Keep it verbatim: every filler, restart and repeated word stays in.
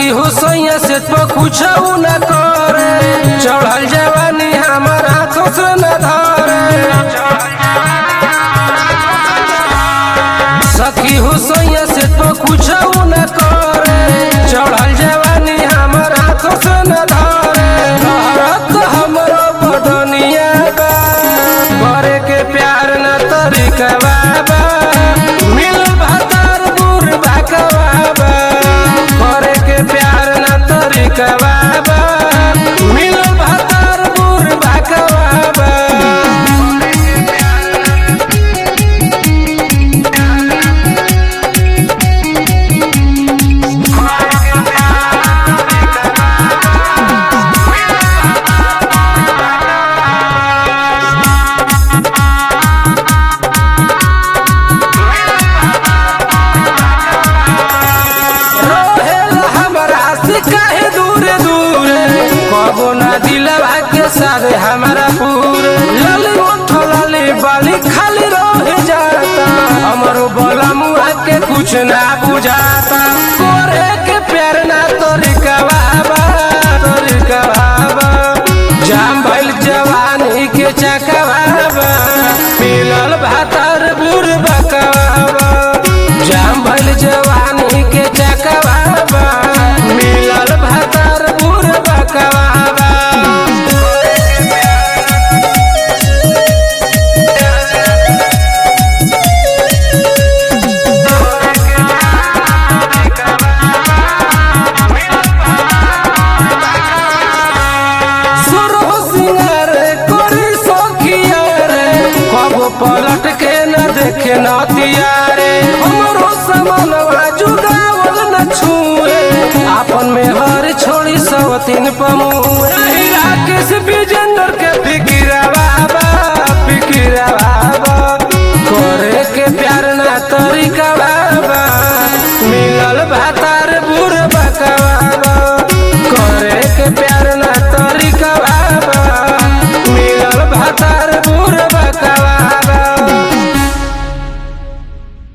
सखी हो सैया से तो कुछ न करे, चढ़ल जवानी हमारा हाथों से न धरे। सखी हो सैया से तो कुछ न करे, चढ़ल जवानी हमारा हाथों से न धरे। रहत हमरो बदनिया बा, करे के प्यार न तरीका बा, मिल भतर बुर बाकवा, करे के प्यार न तरीका बा, मिल भतर बुर बाकवा। काहे दूरे दूरे कबो ना दिलवा के सारे हमारा पूरे, लाली ओठ लाली बाली खाली रह जाता, हमरो बोला मुआ के कुछ ना बुझाता। करे के प्यार ना तरीका बा, तरीका बा, जाम भइल जवानी के चकवा बा, मिलल भातर बुर बकवा, जाम भइल जवानी के चकवा बा, मिलल भातर बुर बकवा। पलट के न देखे नतिया रे, हमरो समनवा जुगावल न छुए, आपन में हर छोड़ी सवतीन पमुए। राकेश विजेंद्र के